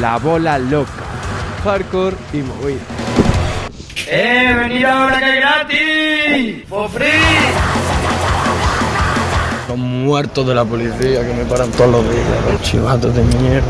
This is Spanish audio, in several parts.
La Bola Loca. Hardcore y movida. ¡Venid ahora que es gratis! ¡For free! Los muertos de la policía que me paran todos los días, los chivatos de mierda.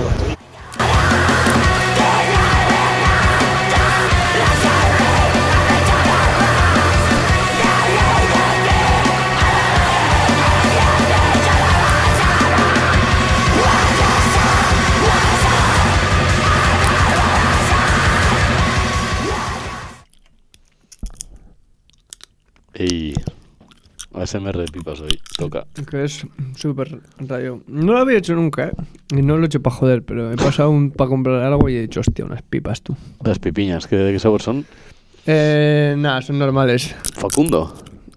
Y ASMR de pipas hoy, toca. Que es súper rayo. No lo había hecho nunca, ¿eh? Y no lo he hecho para joder, pero he pasado para comprar algo y he dicho, hostia, unas pipas, tú. Las pipiñas, ¿de qué sabor son? Nada, son normales. Facundo.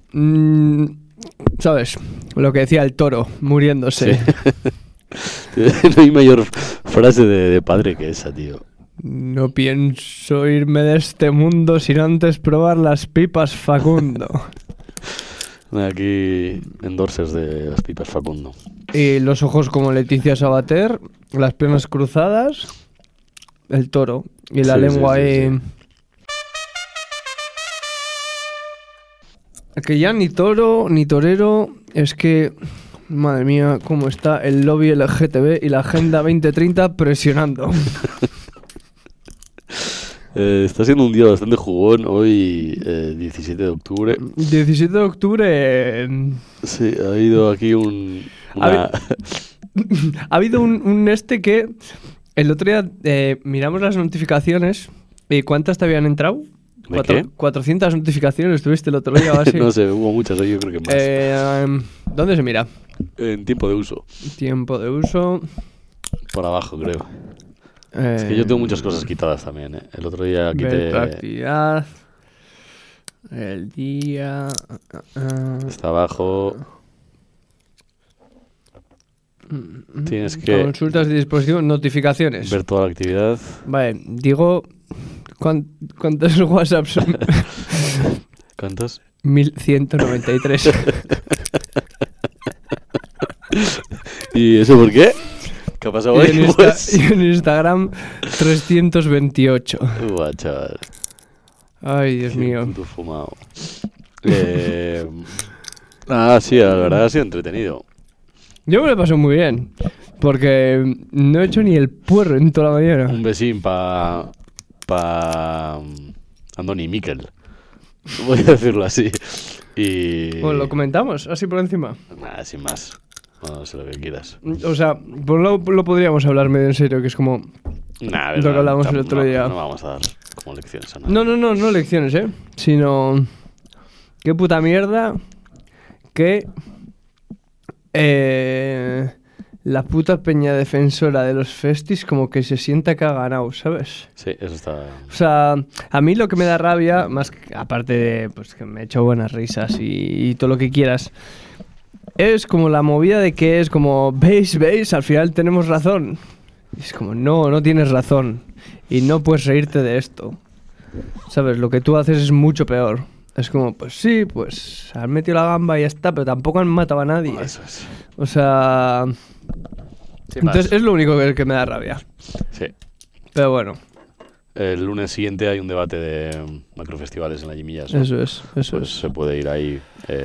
¿Sabes? Lo que decía el toro, muriéndose. Sí. No hay mayor frase de padre que esa, tío. No pienso irme de este mundo sin antes probar las pipas Facundo. Aquí endorsers de las pipas Facundo. Y los ojos como Leticia Sabater, las piernas cruzadas, el toro y la lengua ahí. Que ya ni toro ni torero, es que, madre mía, cómo está el lobby LGTB y la Agenda 2030 presionando. Está siendo un día bastante jugón hoy, 17 de octubre. 17 de octubre... Sí, ha habido aquí Ha habido un que el otro día miramos las notificaciones y ¿cuántas te habían entrado? ¿De qué? 400 notificaciones tuviste el otro día o así. No sé, hubo muchas, yo creo que más. ¿Dónde se mira? En tiempo de uso. Tiempo de uso. Por abajo, creo. Es que yo tengo muchas cosas quitadas también, ¿eh? El otro día quité... La actividad. El día... Está abajo. Tienes que... Consultas de dispositivo, notificaciones. Ver toda la actividad. Vale, digo... ¿Cuántos WhatsApps? ¿Cuántos? 1193. ¿Y eso por qué? ¿Qué ha pasado hoy? Y en Instagram 328. Buah, chaval. Ay, Dios mío. Puto fumado. Sí, la verdad ha sido entretenido. Yo me lo he pasado muy bien. Porque no he hecho ni el puerro en toda la mañana. Un besín pa Andoni Miquel. Voy a decirlo así. Y... Bueno, lo comentamos, así por encima. Nada, sin más. No sé lo que quieras. O sea, pues lo podríamos hablar medio en serio, que es como... Nah, lo que hablamos el otro día. No vamos a dar como lecciones a nada. No lecciones, sino... Qué puta mierda que... la puta peña defensora de los festis como que se sienta que ha ganado, ¿sabes? Sí, eso está... O sea, a mí lo que me da rabia, más que, aparte de pues, que me he hecho buenas risas y todo lo que quieras, es como la movida de que es como, ¿veis? Al final tenemos razón. Y es como, no tienes razón. Y no puedes reírte de esto. ¿Sabes? Lo que tú haces es mucho peor. Es como, pues sí, pues han metido la gamba y ya está, pero tampoco han matado a nadie. Eso es. O sea... Entonces es lo único que me da rabia. Sí. Pero bueno. El lunes siguiente hay un debate de macrofestivales en la Jimillas, ¿no? Eso es. Se puede ir ahí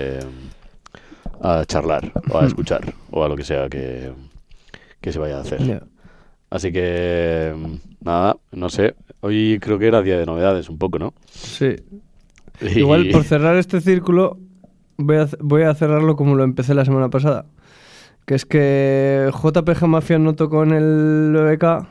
a charlar o a escuchar o a lo que sea que se vaya a hacer. Yeah. Así que, nada, no sé. Hoy creo que era día de novedades un poco, ¿no? Sí. Igual por cerrar este círculo voy a cerrarlo como lo empecé la semana pasada. Que es que JPG Mafia no tocó en el BBK,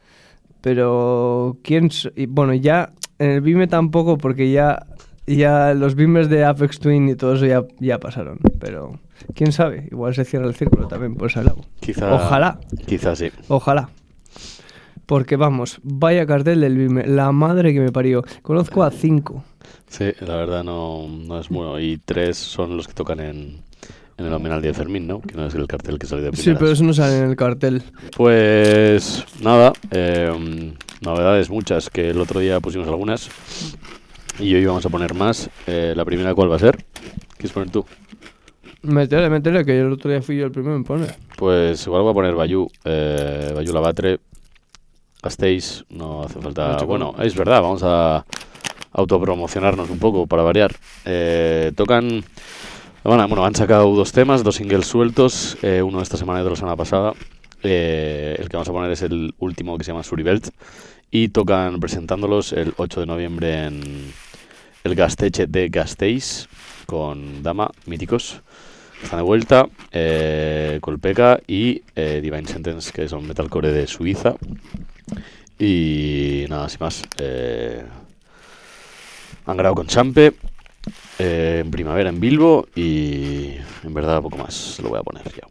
pero bueno, ya en el Vime tampoco, porque ya los Vimes de Apex Twin y todo eso ya pasaron. Pero quién sabe, igual se cierra el círculo también por ese lado. Ojalá. Quizás sí. Ojalá. Porque vamos, vaya cartel del Vime, la madre que me parió. Conozco a 5. Sí, la verdad no es bueno. Y 3 son los que tocan en el homenaje de Fermín, ¿no? Que no es el cartel que sale de primeras. Sí, pero eso no sale en el cartel. Pues nada, novedades muchas, que el otro día pusimos algunas y hoy vamos a poner más. La primera, ¿cuál va a ser? ¿Quieres poner tú? Métele, que el otro día fui yo el primero en poner. Pues igual voy a poner Bayou Labatre, Gasteiz, no hace falta... Mucho Bueno, es verdad, vamos a autopromocionarnos un poco para variar. Tocan... Bueno, han sacado 2 temas, 2 singles sueltos, uno esta semana y otro la semana pasada. El que vamos a poner es el último, que se llama Suribelt, y tocan presentándolos el 8 de noviembre en el Gasteche de Gasteiz con Dama, míticos. Están de vuelta, Colpeca y Divine Sentence, que son metalcore de Suiza. Y nada, sin más. Han grabado con Champe en primavera en Bilbo, y en verdad poco más lo voy a poner ya.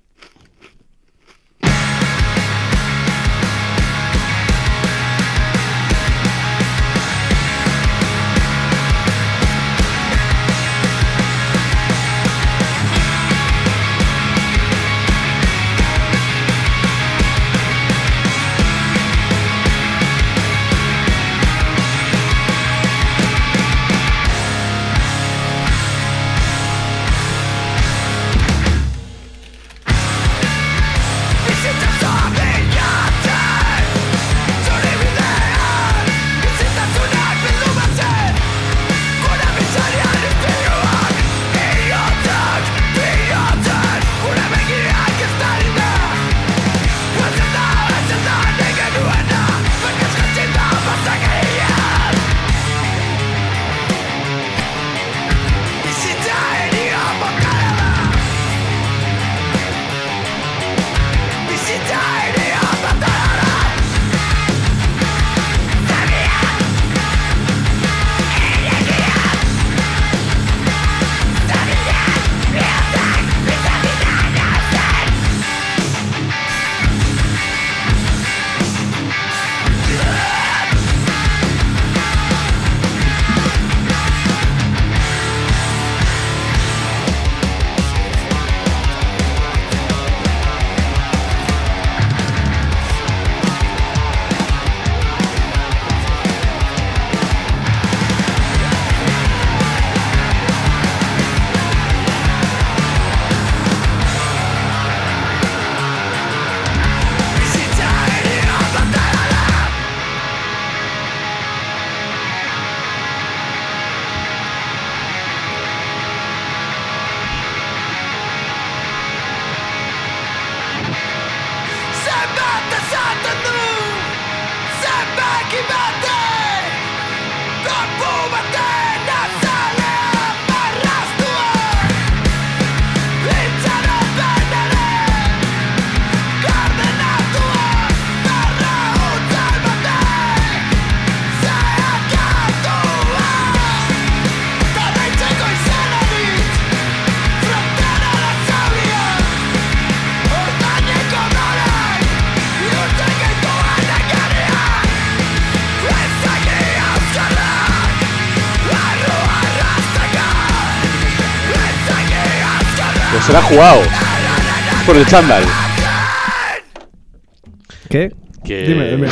Se la ha jugado por el chándal. ¿Qué? Dime.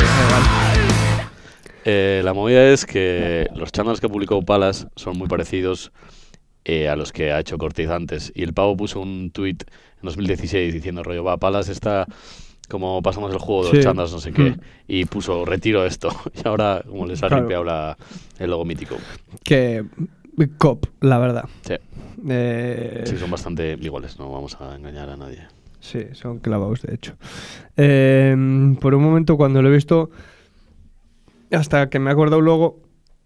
La movida es que los chándals que publicó Palas son muy parecidos a los que ha hecho Cortez antes. Y el pavo puso un tweet en 2016 diciendo rollo, va, Palas está como pasamos el juego de los chándals, no sé qué. Y puso, retiro esto. Y ahora, como les ha ripeado el logo mítico. Que... cop, la verdad. Sí. Sí, son bastante iguales, no vamos a engañar a nadie. Sí, son clavados, de hecho. Por un momento, cuando lo he visto, hasta que me he acordado luego,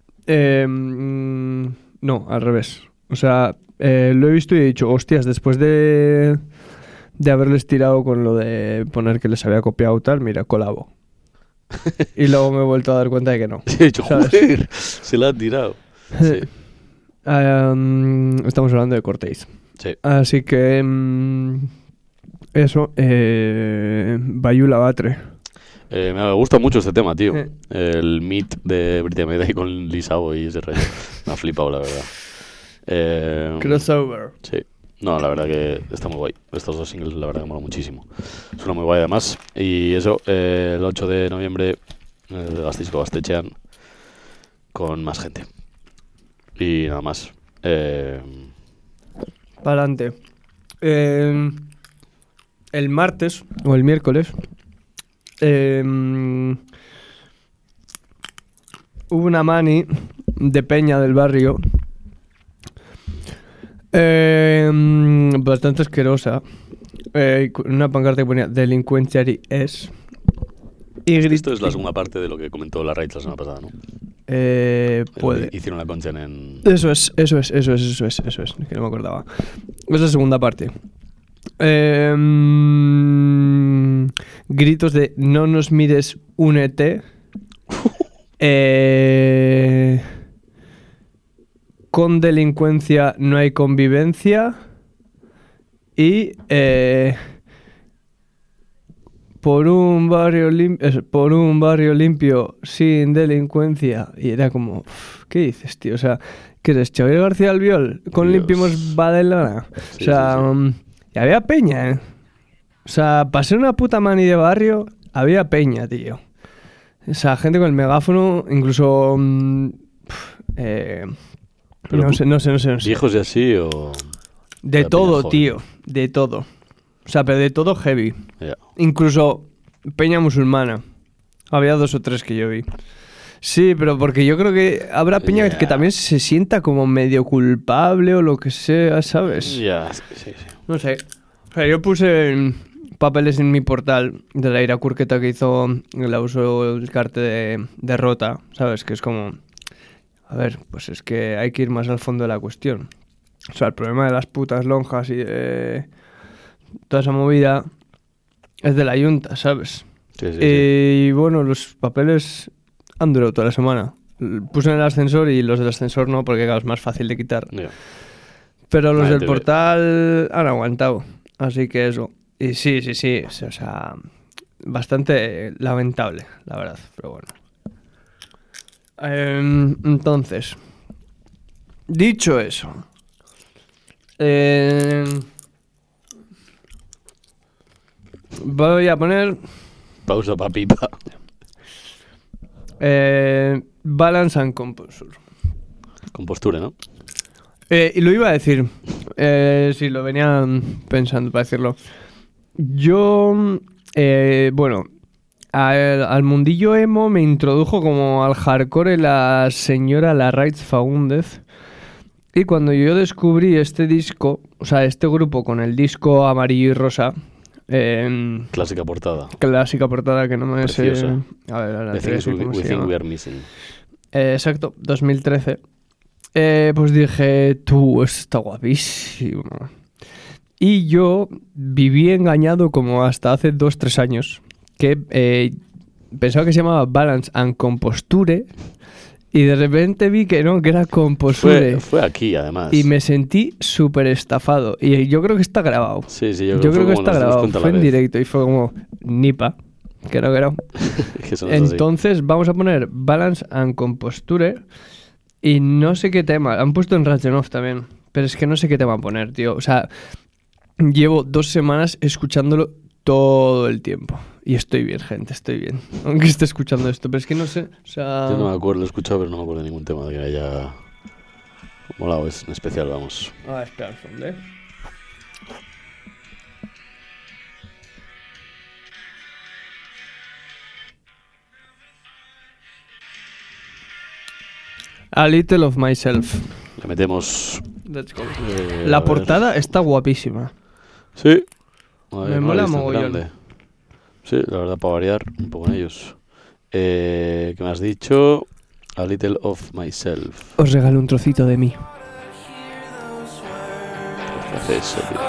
no, al revés. O sea, lo he visto y he dicho, hostias, después de haberles tirado con lo de poner que les había copiado tal, mira, colabo. Y luego me he vuelto a dar cuenta de que no. He dicho, joder, se la han tirado. Sí. Estamos hablando de Cortez. Sí. Así que eso, Bayula Batre. Me gusta mucho este tema, tío. El meet de Britta Mayday con Lisao y ese rollo. Me ha flipado, la verdad. Crossover. Sí. No, la verdad que está muy guay. Estos 2 singles, la verdad que mola muchísimo. Suena muy guay, además. Y eso, el 8 de noviembre, Gasteiz Gastechean, con más gente. Y nada más. Para adelante. El martes o el miércoles hubo una mani de peña del barrio bastante asquerosa. Una pancarta que ponía delincuenciari es. Y Esto es la segunda parte de lo que comentó la Raids la semana pasada, ¿no? Puede. Hicieron la concha en... Eso es, que no me acordaba. Es la segunda parte. Gritos de no nos mires, únete. Con delincuencia no hay convivencia. Y por un barrio limpio sin delincuencia. Y era como, ¿qué dices, tío? O sea, ¿qué eres? ¿Xavier García Albiol? Con Dios. Limpiemos Badalona. Sí, O sea, sí, y había peña, ¿eh? O sea, para ser una puta mani de barrio, había peña, tío. O sea, gente con el megáfono, incluso... Pero no sé. ¿Viejos y así o...? De la todo, peña joven? tío. De todo. O sea, pero de todo heavy. Ya. Incluso peña musulmana. Había 2 o 3 que yo vi. Sí, pero porque yo creo que habrá peña Ya. que también se sienta como medio culpable o lo que sea, ¿sabes? Ya, sí. No sé. O sea, yo puse papeles en mi portal de la Iracurqueta que hizo la uso el carte de Rota, ¿sabes? Que es como... A ver, pues es que hay que ir más al fondo de la cuestión. O sea, el problema de las putas lonjas y de toda esa movida es de la Junta, ¿sabes? Sí. Y bueno, los papeles han durado toda la semana. Puse en el ascensor y los del ascensor no, porque claro, es más fácil de quitar. Ya. Pero los Vale, del te portal han aguantado. Así que eso. Y sí. O sea, bastante lamentable, la verdad. Pero bueno. Entonces, dicho eso, voy a poner Pausa pa' pipa. Balance and Composure. Compostura, ¿no? Y lo iba a decir, sí, lo venía pensando para decirlo. Yo, bueno, al mundillo emo me introdujo como al hardcore la señora Larraitz Faúndez. Y cuando yo descubrí este disco, o sea, este grupo con el disco amarillo y rosa, Clásica portada. clásica portada que no me sé... Preciosa. A ver, ahora The te voy a things decir cómo we se think llama. we are missing. Exacto, 2013. Pues dije, tú, esto está guapísimo. Y yo viví engañado como hasta hace 2-3 años, que pensaba que se llamaba Balance and Composture, y de repente vi que no, que era Composure. Fue aquí, además. Y me sentí súper estafado. Y yo creo que está grabado. Sí, Yo creo que está grabado. Fue en directo y fue como, nipa. Que no. Que son así. Entonces vamos a poner Balance and Composture. Y no sé qué tema. Han puesto en Ratchenov también. Pero es que no sé qué tema poner, tío. O sea, llevo 2 semanas escuchándolo todo el tiempo. Y estoy bien, gente, estoy bien. Aunque esté escuchando esto. Pero es que no sé. O sea... Yo no me acuerdo, lo he escuchado, pero no me acuerdo de ningún tema de que haya molado. Es en especial, vamos. Ah, espera, ¿dónde? A Little of Myself. Le metemos... Let's go. a La ver. portada está guapísima. Sí. A Me ver, no la mola he visto en mogollón. grande. Sí, la verdad, para variar un poco en ellos. ¿Qué me has dicho? A Little of Myself. Os regalo un trocito de mí. ¿Qué hace eso, tío?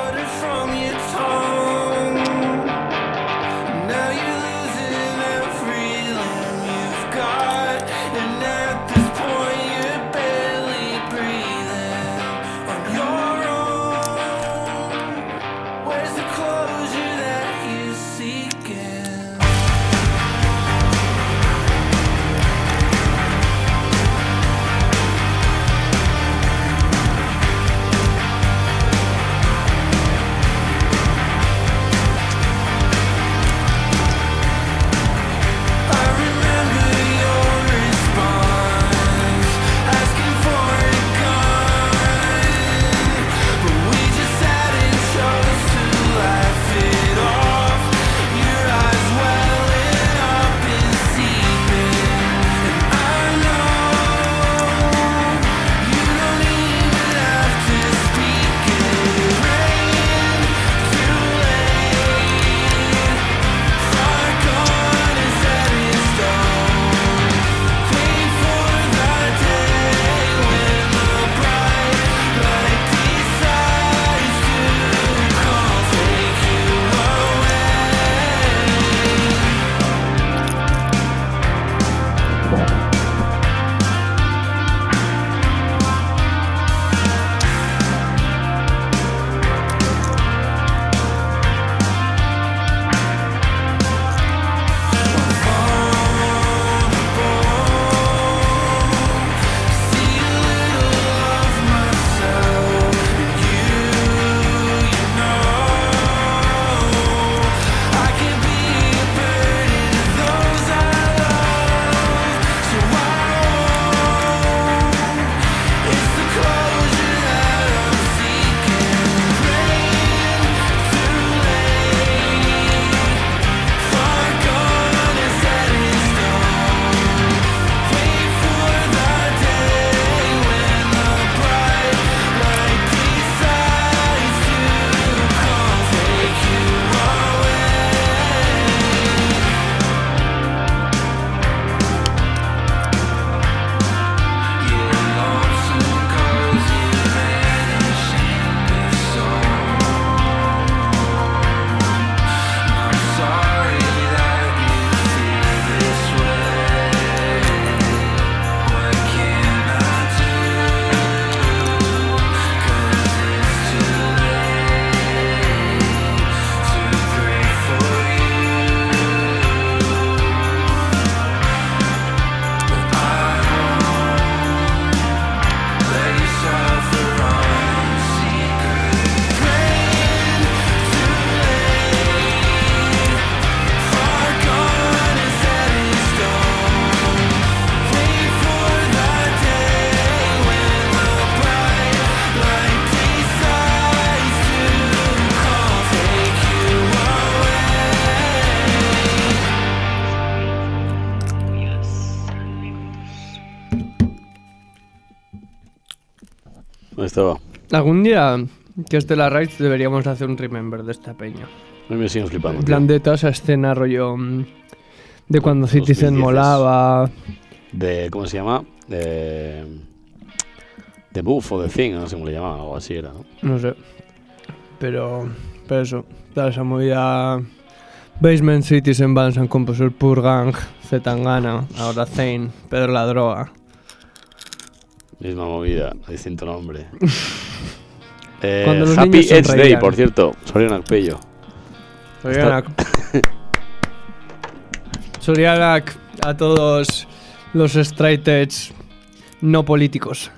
estaba. Algún día que esté la Raids deberíamos hacer un remember de esta peña. A mí me siguen flipando. En plan tío. de toda esa escena rollo de cuando Los Citizen 2010s. molaba. De, ¿cómo se llama? The Move o The Thing, no sé cómo le llamaban, algo así era, ¿no? No sé. Pero eso, toda esa movida. Basement Citizen, Bansan, Composure, Pur Gang, Zetangana, ahora Zane, Pedro la Droga. Misma movida, distinto nombre. Cuando los Happy niños Edge Day, sonreían. por cierto. Sorionak Pello. Sorianak a todos los straight edge no políticos.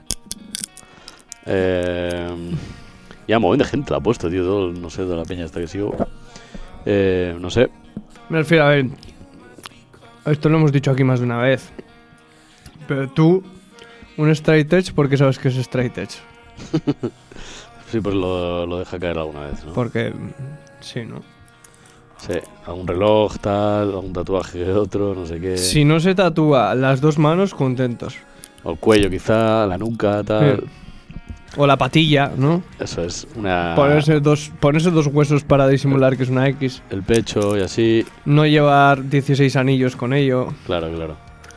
Ya, un montón de gente la ha puesto, tío. Todo, no sé, de la peña esta que sigo. No sé. Me refiero, a ver, esto lo hemos dicho aquí más de una vez. Pero tú, un straight edge, ¿por qué sabes que es straight edge? Sí, pues lo deja caer alguna vez, ¿no? Porque, sí, ¿no? Sí, algún reloj, tal, algún tatuaje que otro, no sé qué. Si no se tatúa las dos manos, contentos. O el cuello quizá, la nuca, tal. Sí. O la patilla, ¿no? Eso es, una... Ponerse dos huesos para disimular que es una X. El pecho y así. No llevar 16 anillos con ello. Claro, claro.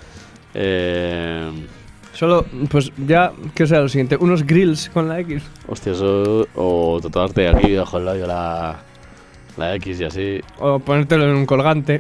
Solo, pues ya, ¿qué será lo siguiente? Unos grills con la X. Hostia, eso... O tatuarte aquí bajo el labio la X y así. O ponértelo en un colgante.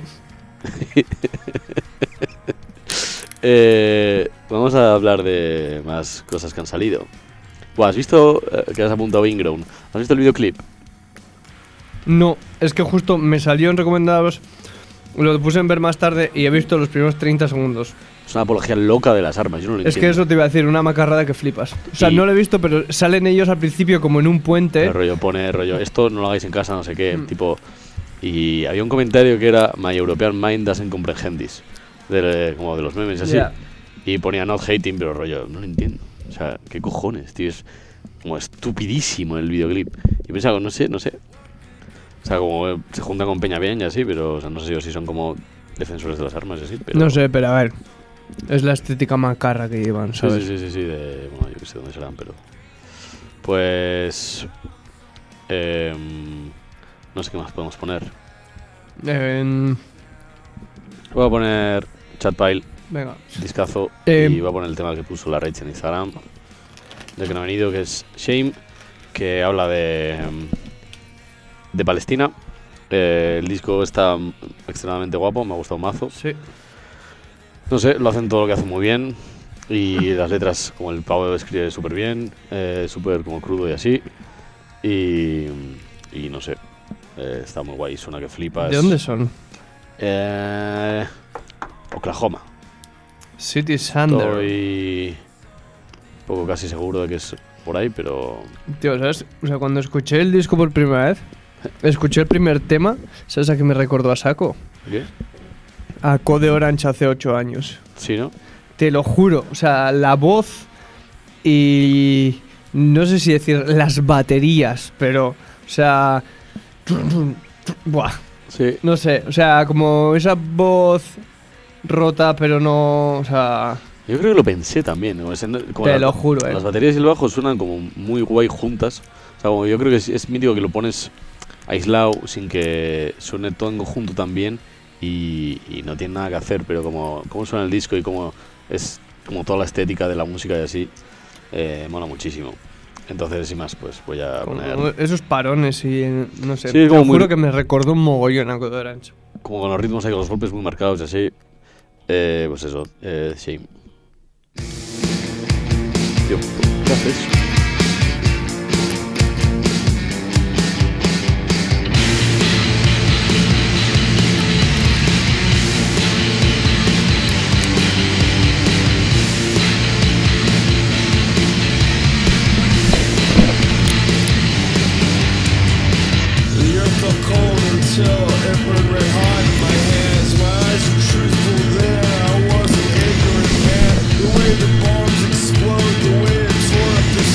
Vamos a hablar de más cosas que han salido. Buah, ¿has visto que has apuntado Ingrown? ¿Has visto el videoclip? No, es que justo me salió en recomendados. Lo puse en ver más tarde y he visto los primeros 30 segundos. Es una apología loca de las armas, yo no lo Es entiendo. que eso te iba a decir, una macarrada que flipas. O sea, Y- no lo he visto, pero salen ellos al principio como en un puente. El rollo pone, esto no lo hagáis en casa, no sé qué, tipo... Y había un comentario que era My European mind doesn't comprehend this. Como de los memes así. Ya. Y ponía not hating, pero rollo, no lo entiendo. O sea, ¿qué cojones, tío? Es como estupidísimo el videoclip. Y pensaba, no sé. O sea, como se junta con Peña Bien y así, pero o sea, no sé si son como defensores de las armas y así, pero... No sé, pero a ver. Es la estética macarra que llevan, Sí, ¿sabes? sí, de... Bueno, yo qué sé dónde serán, pero... Pues... no sé qué más podemos poner. Voy a poner Chatpile, Venga. discazo, Eh, y voy a poner el tema que puso la Rach en Instagram, del que no ha venido, que es Shame, que habla de Palestina. El disco está extremadamente guapo, me ha gustado mazo. Sí. No sé, lo hacen todo lo que hacen muy bien. Y las letras, como el pavo escribe súper bien, súper como crudo y así. Y no sé, está muy guay, suena que flipas. ¿De dónde son? Oklahoma. City Sander. Estoy un poco casi seguro de que es por ahí, pero... Tío, ¿sabes? O sea, cuando escuché el disco por primera vez, escuché el primer tema, ¿sabes a qué me recordó a Saco? ¿Qué? A Code Orange hace 8 años. Sí, ¿no? Te lo juro. O sea, la voz y... No sé si decir las baterías, pero... O sea... Buah. Sí. No sé, o sea, como esa voz rota, pero no... O sea... Yo creo que lo pensé también, ¿no? Como Te lo juro, Las baterías y el bajo suenan como muy guay juntas. O sea, como yo creo que es mítico que lo pones aislado sin que suene todo en conjunto también y no tiene nada que hacer, pero como suena el disco y como es como toda la estética de la música y así, mola muchísimo. Entonces, sin más, pues voy a poner... Esos parones y... No sé, Sí, te como lo juro muy- que me recordó un mogollón a Code Orange. Como con los ritmos ahí, con los golpes muy marcados y así. Pues eso, Shame. Tío, ¿qué haces? The earth felt cold until it burned red hot in my hands. My eyes were truthful there. I was an ignorant man. The way the bombs explode, the way it tore up this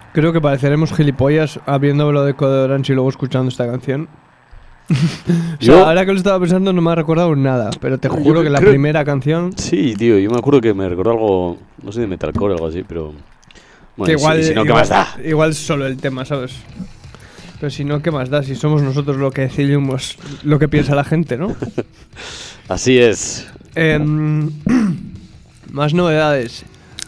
Creo que pareceremos gilipollas abriendo lo de Code Orange y luego escuchando esta canción. O sea, Yo- ahora que lo estaba pensando no me ha recordado nada, pero te juro que la creo- primera canción... Sí, tío, yo me acuerdo que me recordó algo, no sé, de metalcore o algo así, pero... Bueno, que igual, y si no, ¿qué igual, más da? igual solo el tema, ¿sabes? Pero si no, ¿qué más da? Si somos nosotros lo que decidimos lo que piensa la gente, ¿no? Así es. Más novedades.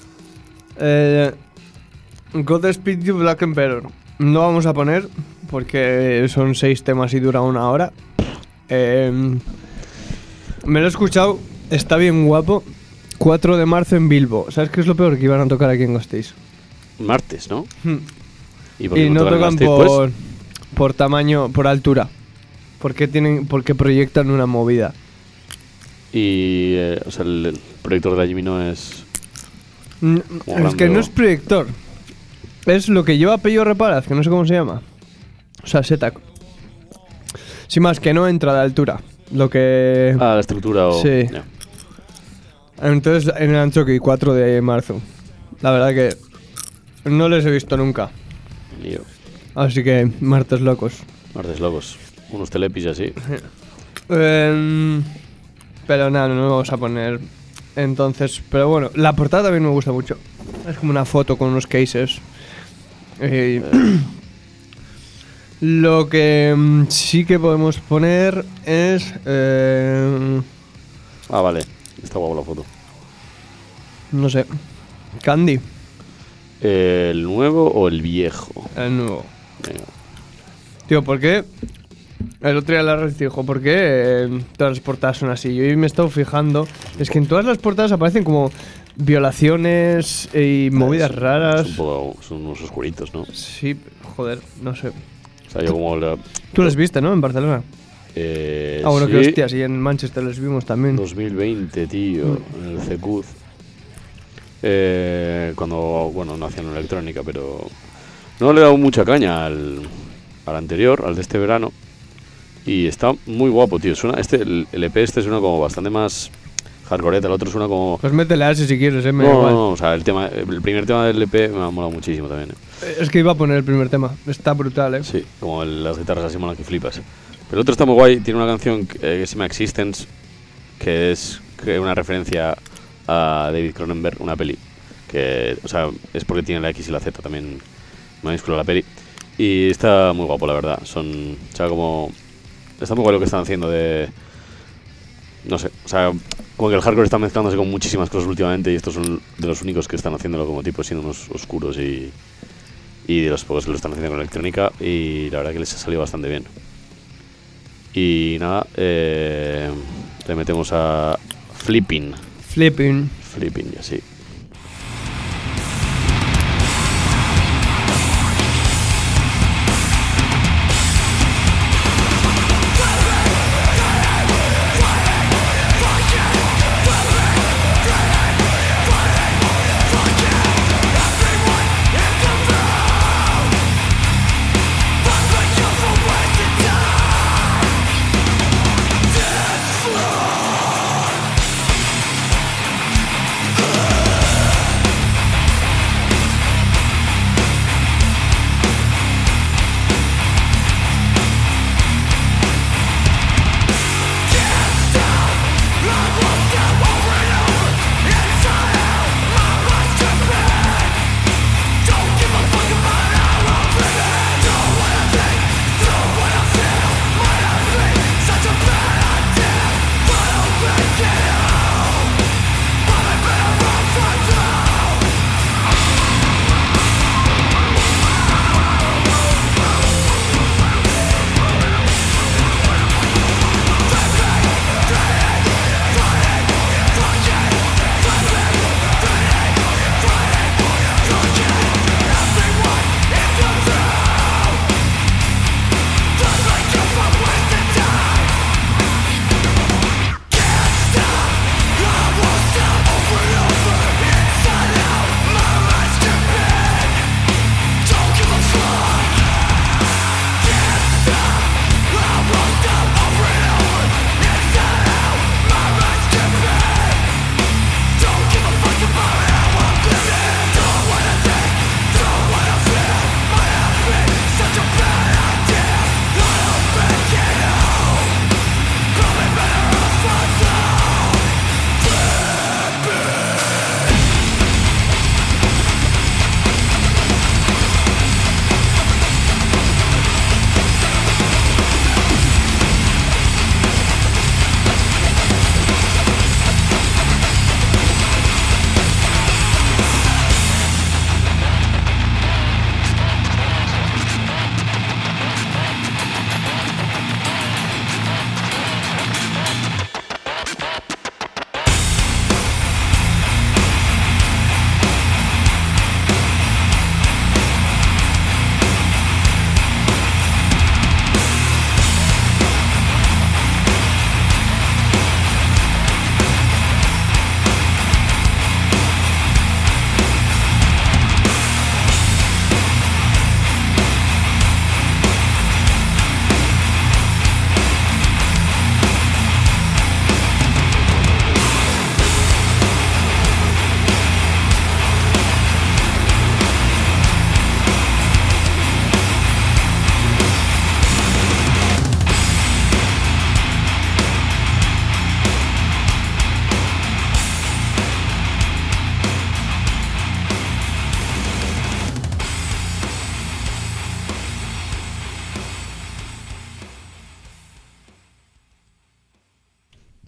Godspeed You Black Emperor. No vamos a poner porque son 6 temas y dura 1 hora. Me lo he escuchado, está bien guapo. 4 de marzo en Bilbo. ¿Sabes qué es lo peor? Que iban a tocar aquí en Gasteiz. Martes, ¿no? Hmm. ¿Y por qué Y no tocan tocan Gasteiz, pues? por tamaño, por altura. Porque proyectan una movida. Y, o sea, el proyector de allí no es... Es grande que no o- es proyector. Es lo que lleva Pello Reparaz, que no sé cómo se llama. O sea, Setac. Sin más, que no entra de altura. Lo que... Ah, la estructura o... Sí. Ya. Entonces, en el Anchoqui, 4 de marzo. La verdad que no les he visto nunca. Lío. Así que, martes locos. Martes locos. Unos telepis así. Pero nada, no lo vamos a poner. Entonces, pero bueno, la portada también me gusta mucho. Es como una foto con unos cases. Lo que sí que podemos poner es... Ah, vale. Está guapo la foto. no sé. Candy, ¿El nuevo o el viejo? el nuevo. Venga. Tío, ¿por qué? El otro día la red dijo, ¿por qué todas las portadas son así? Yo hoy me he estado fijando. Es que en todas las portadas aparecen como violaciones y movidas raras. Son unos oscuritos, ¿no? Sí, joder, no sé. O sea, yo como... Tú les viste, ¿no? En Barcelona. Bueno, sí, que hostias, y en Manchester les vimos también. 2020, tío, en el CECUZ. Cuando, bueno, no hacían electrónica, pero... No le he dado mucha caña al anterior, al de este verano. Y está muy guapo, tío. Suena, el EP este suena como bastante más hardcoreeta, el otro suena como... Pues métele a ese si quieres, me da No, igual. no, o sea, el primer tema del EP me ha molado muchísimo también. Es que iba a poner el primer tema. Está brutal, ¿eh? Sí, como las guitarras así molan que flipas. Pero el otro está muy guay, tiene una canción que se llama Existence, que es una referencia a David Cronenberg, una peli. Que, o sea, es porque tiene la X y la Z también mayúscula la peli. Y está muy guapo, la verdad. O sea, como... Está muy guay lo que están haciendo de... No sé, o sea, como que el hardcore está mezclándose con muchísimas cosas últimamente y estos son de los únicos que están haciéndolo como tipo siendo unos oscuros y de los pocos que lo están haciendo con electrónica y la verdad que les ha salido bastante bien. Y nada, le metemos a Flipping y así. Fly!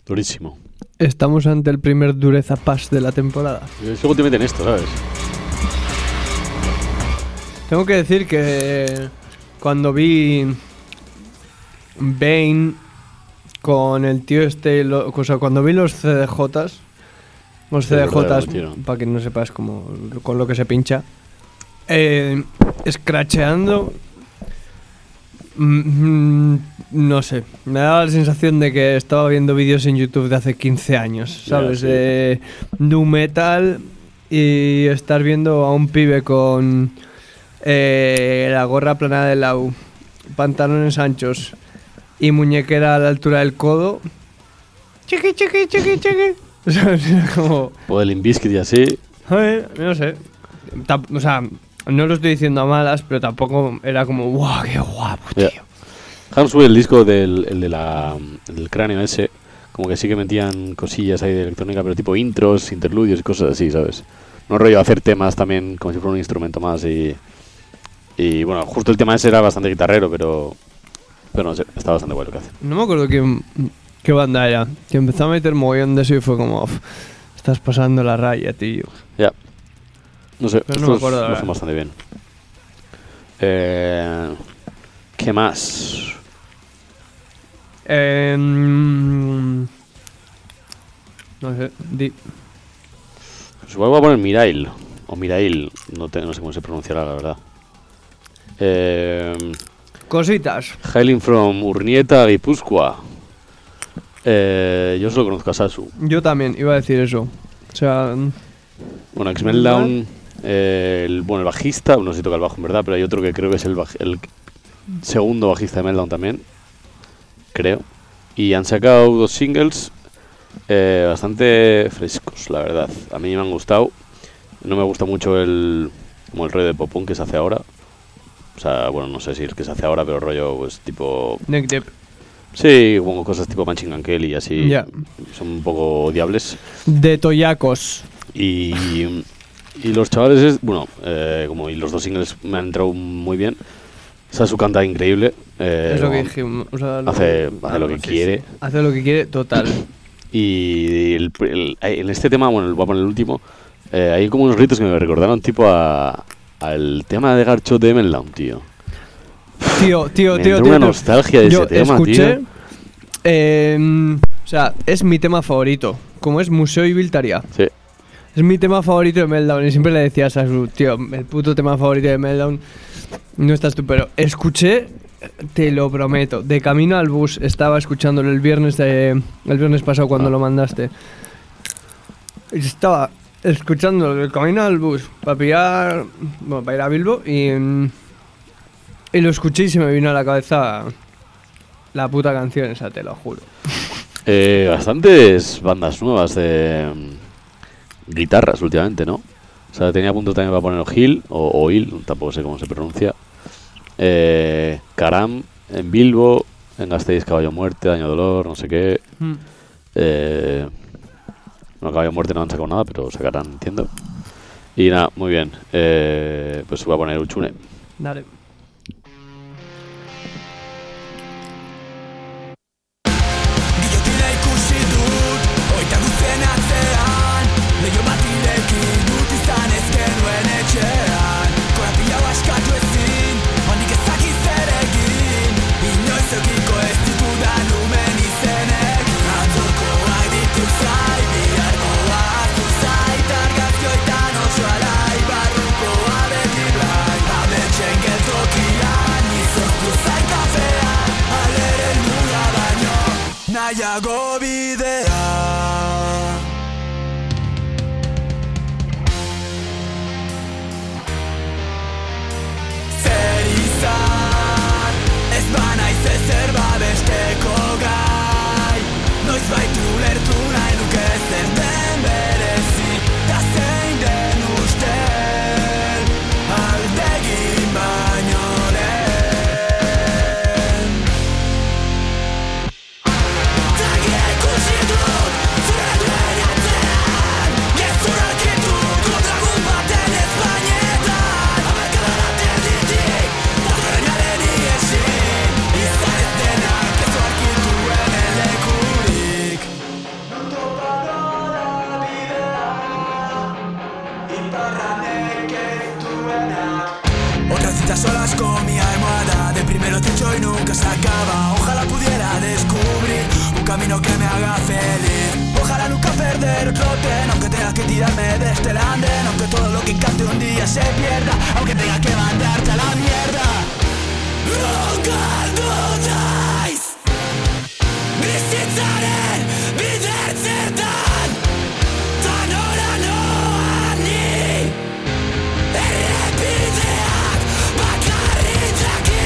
Durísimo. Estamos ante el primer dureza pass de la temporada. Y luego te meten esto, ¿sabes? Tengo que decir que cuando vi Bane con el tío este, o sea, cuando vi los CDJs, para que no sepas como con lo que se pincha, scratcheando, no sé, me daba la sensación de que estaba viendo vídeos en YouTube de hace 15 años, ¿sabes? Sí. De nu metal y estar viendo a un pibe con la gorra plana de Lau, pantalones anchos y muñequera a la altura del codo. Chiqui. ¿Sabes? Era como... O el Limp Bizkit y así. no sé. O sea, no lo estoy diciendo a malas, pero tampoco era como, ¡guau, qué guapo, tío! Yeah. Hamsway, el disco del cráneo ese, como que sí que metían cosillas ahí de electrónica, pero tipo intros, interludios y cosas así, ¿sabes? No rollo hacer temas también como si fuera un instrumento más y bueno, justo el tema ese era bastante guitarrero, pero no sé, está bastante guay lo que hace. No me acuerdo qué banda era, que empezó a meter mogollón de eso y fue como, estás pasando la raya, tío. Ya. No sé, pero no me acuerdo lo ahora. hacen bastante bien. ¿Qué más? No sé, di. Pues igual voy a poner Mirail, o Mirail, no sé cómo se pronunciará, la verdad. Cositas. Hailing from Urnieta, Guipúzcoa. Yo solo conozco a Sasu. Yo también iba a decir eso. O sea, Bueno, X-Meltdown, el bajista, no sé si toca el bajo en verdad, pero hay otro que creo que es el segundo bajista de Meltdown también, creo. Y han sacado 2 singles bastante frescos, la verdad. A mí me han gustado. No me gusta mucho como el rollo de pop-punk que se hace ahora. O sea, bueno, no sé si es que se hace ahora, pero rollo pues tipo... Neck Deep. Sí, como cosas tipo Punching and Kelly y así. Ya. Son un poco odiables. De toyacos. Y los chavales, y los 2 singles me han entrado muy bien. Sasu canta increíble. Es lo que dijimos. O sea, Hace lo que quiere. Hace lo que quiere, total. Y en este tema, bueno, voy a poner el último. Hay como unos ritos que me recordaron tipo al tema de Garchot de Meltdown, tío. Tío. Me entró una nostalgia de ese tema, escuché, tío. O sea, es mi tema favorito. Como es Museo y Viltaria. Sí. Es mi tema favorito de Meltdown. Y siempre le decía a Sasu, tío, el puto tema favorito de Meltdown. No estás tú, pero escuché, te lo prometo. De camino al bus estaba escuchándolo el viernes pasado cuando lo mandaste. Y estaba escuchándolo de camino al bus para ir a Bilbo y lo escuché y se me vino a la cabeza la puta canción esa, te lo juro. Bastantes bandas nuevas de guitarras últimamente, ¿no? O sea, tenía a punto también para poner Hill o Hill, tampoco sé cómo se pronuncia. Karam en Bilbo, en Gasteiz Caballo Muerte, Daño Dolor, no sé qué. Bueno, Caballo Muerte no han sacado nada, pero sacarán, entiendo. Y nada, muy bien. Pues voy a poner Uchune. Dale. Nahiago bidea Zer izan Ez banaiz ezer babesteko gai Noiz baitu lertu nahi nuke zer den berezi Ta zein den ustel Aldegin baino lehen Zagia ikusi dut hacer otro tren, aunque tenga que tirarme de este andén, aunque todo lo que cante un día se pierda, aunque tenga que mandarte a la mierda. Rokaldunaiz bizitzaren bidertzetan, ta nora noa ni errepideak bakarrik daki.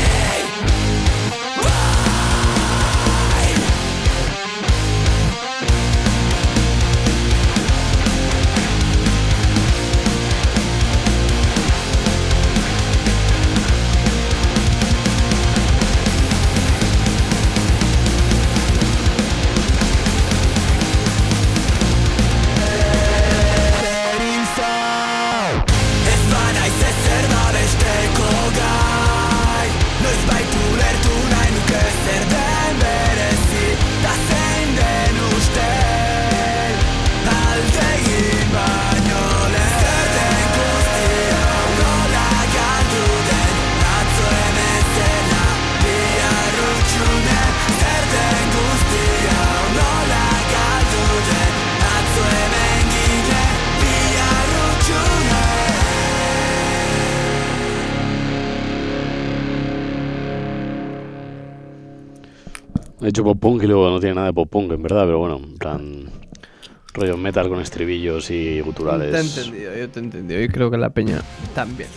He hecho pop punk y luego no tiene nada de pop punk, en verdad, pero bueno, en plan rollo metal con estribillos y guturales. Te he entendido, yo te he entendido. Y creo que la peña también.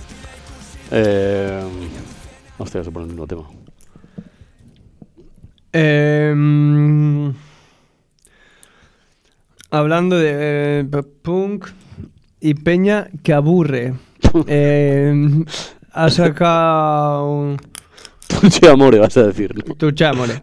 Hostia, se pone el mismo tema. Hablando de pop punk y peña que aburre. Ha sacado... Tuche amore, vas a decir, ¿no? Tuche amore.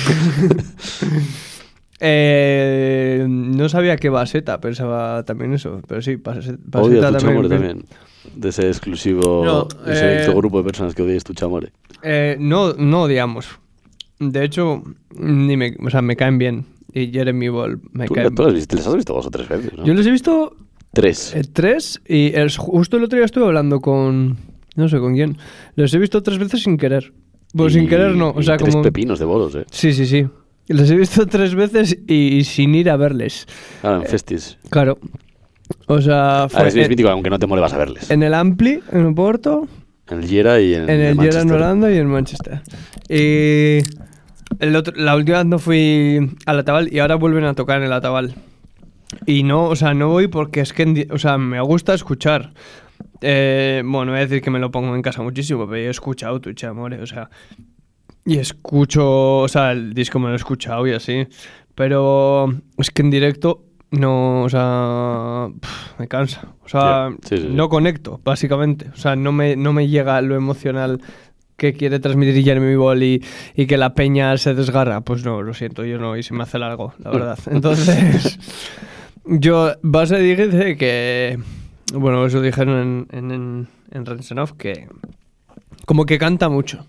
No sabía que Baseta pensaba también eso, pero sí, Baseta Odia Tuche también. amore también. De ese exclusivo, No, selecto grupo de personas que odies Tuche amore. No odiamos. De hecho, me caen bien. Y Jeremy Ball me caen ¿Tú les has visto 2 o 3 veces, no? Yo los he visto 3. 3 y justo el otro día estuve hablando con... No sé con quién. Los he visto 3 veces sin querer. Pues sin querer no. O sea, 3 como... pepinos de bolos, Sí. Los he visto 3 veces y sin ir a verles. En festis. Claro. O sea... Es mítico, aunque no te mole vas a verles. En el Ampli, en Oporto. En el Gera y en el Gera en Manchester. Holanda y en Manchester. Y... la última vez no fui al Atabal y ahora vuelven a tocar en el Atabal. Y no voy porque es que, me gusta escuchar. Bueno, no voy a decir que me lo pongo en casa muchísimo, pero yo he escuchado Tuche amore, y escucho, el disco me lo he escuchado y así, pero es que en directo no, me cansa, Sí. no conecto, básicamente, no me llega lo emocional que quiere transmitir Jeremy Ball y que la peña se desgarra. Pues no, lo siento, yo no, y se me hace largo, la verdad. Entonces, yo vas a decir que, bueno, eso dijeron en Rensenov, que como que canta mucho.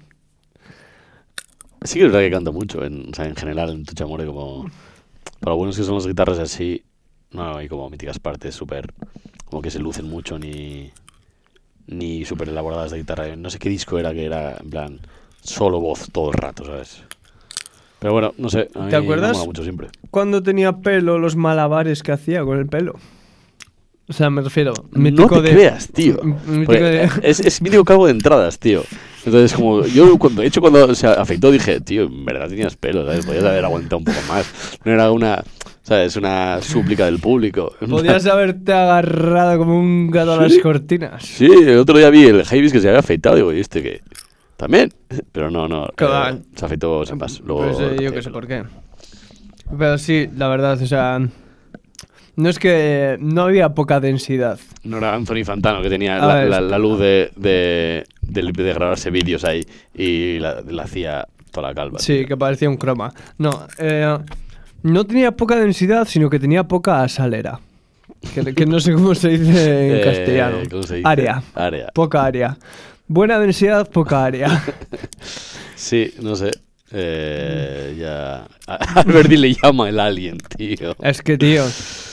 Sí que es verdad que canta mucho, en general en Tuche amore, como para lo buenos que son las guitarras así, no hay como míticas partes súper, como que se lucen mucho ni súper elaboradas de guitarra. No sé qué disco era, que era en plan solo voz todo el rato, ¿sabes? Pero bueno, no sé, a mí ¿Te acuerdas? me mola mucho siempre. Cuando tenía pelo, los malabares que hacía con el pelo. O sea, me refiero... No te creas, tío. Es mítico cabo de entradas, tío. Entonces, como yo cuando se afeitó dije, tío, en verdad tenías pelo, ¿sabes? Podías haber aguantado un poco más. No era una, ¿sabes? Una súplica del público. Podías haberte agarrado como un gato a las cortinas. Sí, el otro día vi el Javis que se había afeitado y digo, ¿y este qué? También. Pero no. Se afeitó sin más. Luego, pues yo qué sé por qué. Pero sí, la verdad, no es que no había poca densidad. No era Anthony Fantano que tenía la luz de grabarse vídeos ahí y la hacía toda la calva. Sí, tío. que parecía un croma. No tenía poca densidad, sino que tenía poca asalera. Que no sé cómo se dice en castellano. ¿Cómo se dice? Área. Poca área. Buena densidad, poca área. Sí, no sé. Ya... Alberti le llama el alien, tío. Es que, tío...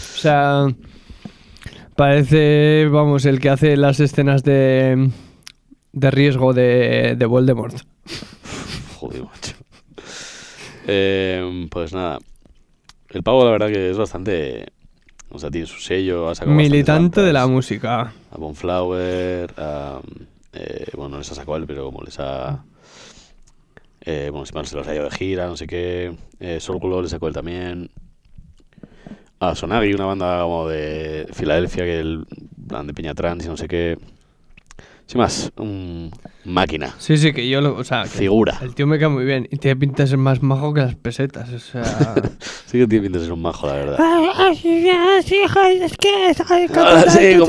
parece, vamos, el que hace las escenas de riesgo de Voldemort. Joder, macho. Pues nada. El pavo, la verdad, que es bastante O sea, tiene su sello, ha sacado Militante de la bastantes música. bandas. A Bonflower, bueno, no les ha sacado él, pero como les ha... bueno, si mal se los ha ido de gira, no sé qué. Soulglow le sacó él también. A Sonagi, una banda como de Filadelfia, que el plan de Peña Trans y no sé qué. Sin más, máquina. Sí, que yo o sea, que Figura. el tío me cae muy bien. Y tiene pinta de ser más majo que las pesetas. O sea. Sí que tiene pinta de ser un majo, la verdad. Es que. Sí,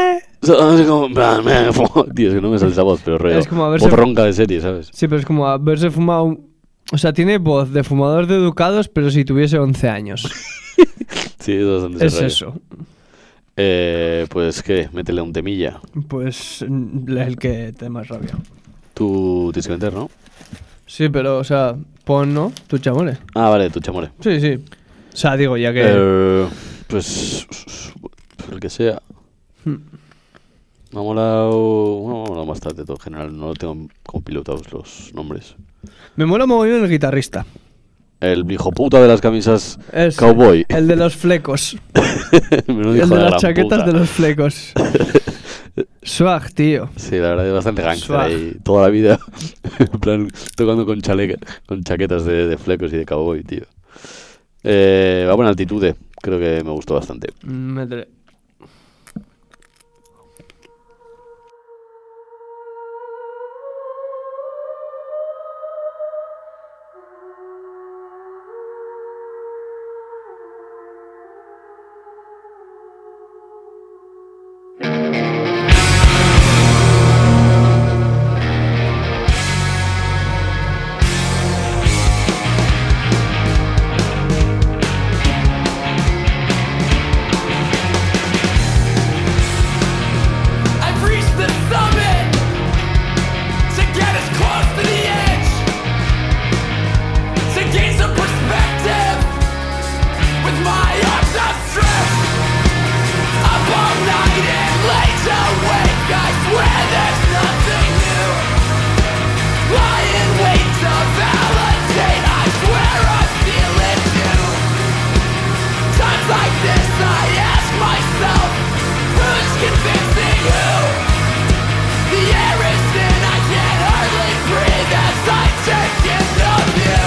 como... Tío, es que no me sale esa voz, pero rollo. Es como haberse... voz ronca de serie, ¿sabes? Sí, pero es como haberse fumado. O sea, tiene voz de fumador de educados, pero si tuviese 11 años. Sí, es bastante Es ese rollo. eso. Pues, ¿qué? Métele un temilla. Pues el que te dé más rabia. Tú tienes que meter, ¿no? Sí, pero, o sea, pon, ¿no? Tu chamore. Ah, vale, tu chamore. Sí. O sea, digo, ya que... Pues el que sea. Me ha molado... Bueno, me ha molado bastante todo en general. No lo tengo como pilotados los nombres. Me mola mogollón el guitarrista. El hijo puta de las camisas Es cowboy. el de los flecos. Menudo El hijo de la las gran chaquetas puta. de los flecos. Swag, tío. Sí, la verdad es bastante gangster Swag. ahí. Toda la vida, en plan, tocando con chaquetas de flecos y de cowboy, tío. Va a buena altitude. Creo que me gustó bastante. Métele. I've reached the summit to get as close to the edge, to gain some perspective with my arms outstretched. Up all night and late awake, I swear there's nothing new. Lie in wait to validate, I swear I feel it too. Times like this I ask myself, who's convincing who? The air is thin, I can hardly breathe as I take in the view.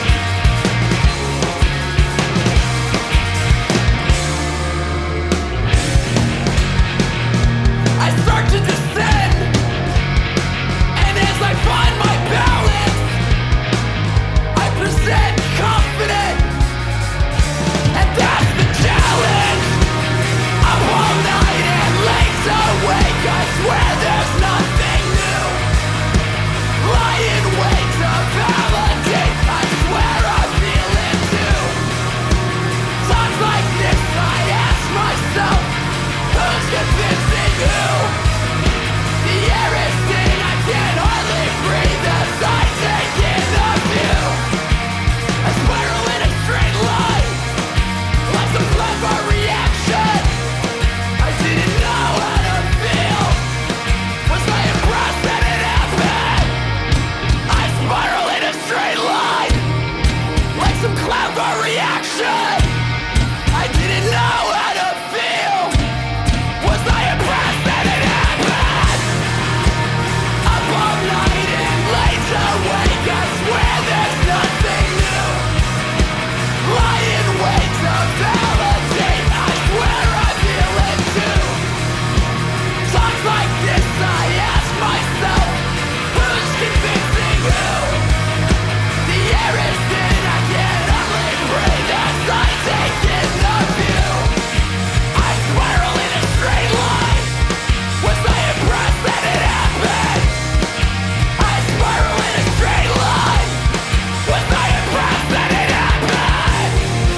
I start to descend, and as I find my balance, I present confident, and that's the challenge. Up all night and late awake, I swear there's nothing new. Lie in wait to validate, I swear I feel it too. Times like this I ask myself, who's convincing who? The air is thin, I can hardly breathe as I take in the view. I spiral in a straight line, like some clever reaction. I didn't know how to feel. Was I impressed that it happened? I spiral in a straight line, like some clever reaction. I didn't know how to feel. Was I impressed that it happened? Up all night and late awake, I swear there's nothing new. Lie in wait to validate, I swear I feel it too. Times like this I ask myself, who's convincing who? The air is thin, I can hardly breathe as I take in the view. I spiral in a straight line, was I impressed that it happened? I spiral in a straight line, was I impressed that it happened?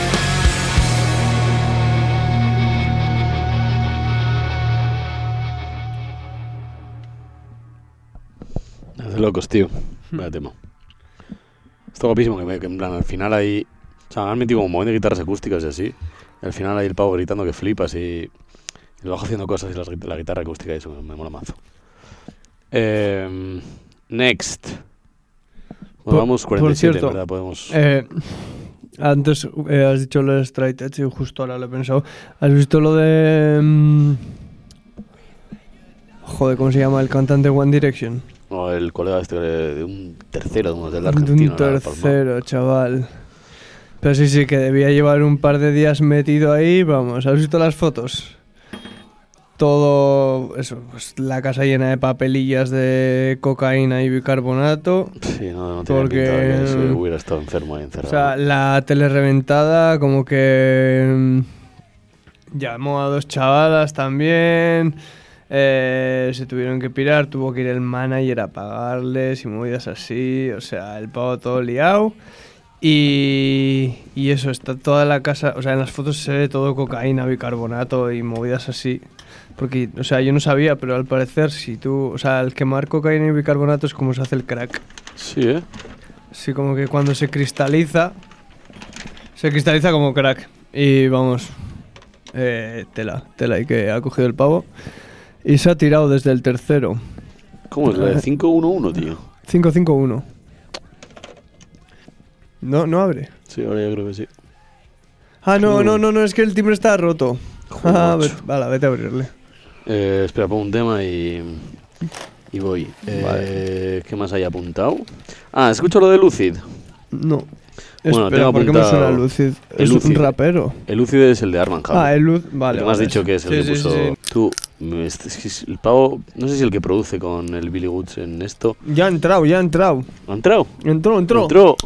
Es de locos, tío. Vaya tema. Está guapísimo que en plan, al final hay... O sea, me han metido como un montón de guitarras acústicas y así. Y al final hay el pavo gritando que flipas y el bajo haciendo cosas y la guitarra acústica y eso me mola mazo. Next. Bueno, vamos 47, cierto, ¿verdad? Podemos... Antes has dicho lo de Straight Edge y justo ahora lo he pensado. ¿Has visto lo de... joder, ¿cómo se llama el cantante de One Direction? No, el colega este de un tercero de un hotel argentino. De un tercero, chaval. Pero sí, que debía llevar un par de días metido ahí, vamos. ¿Has visto las fotos? Todo eso, pues la casa llena de papelillas de cocaína y bicarbonato. Sí, no tiene porque pinta de que se hubiera estado enfermo ahí encerrado. O sea, la tele reventada, como que llamó a 2 chavalas también. Se tuvieron que pirar, tuvo que ir el manager a pagarles y movidas así. O sea, el pavo todo liado. Y eso, está toda la casa, o sea, en las fotos se ve todo cocaína, bicarbonato y movidas así. Porque, o sea, yo no sabía, pero al parecer si tú, o sea, al quemar cocaína y bicarbonato es como se hace el crack. Sí, Sí, como que cuando se cristaliza como crack. Y vamos, tela y que ha cogido el pavo y se ha tirado desde el tercero. ¿Cómo es? La de 511, tío. 551. No abre. Sí, ahora yo creo que sí. Ah, no, es que el timbre está roto. Joder, macho. Vete a abrirle. Espera, pongo un tema y voy. Vale. ¿Qué más hay apuntado? Ah, escucho lo de Lucid. No. Bueno, Espera, tengo ¿por qué me apuntado suena Lucid? el Es Lucid. un rapero. El Lucid es el de Arman Hammer. Ah, el Luz, vale. El que me has vale. dicho que es el que puso... Sí. Tú, es que el pavo, no sé si el que produce con el Billy Woods en esto. Ya ha entrado. ¿Ha entrado? Entró. Entró.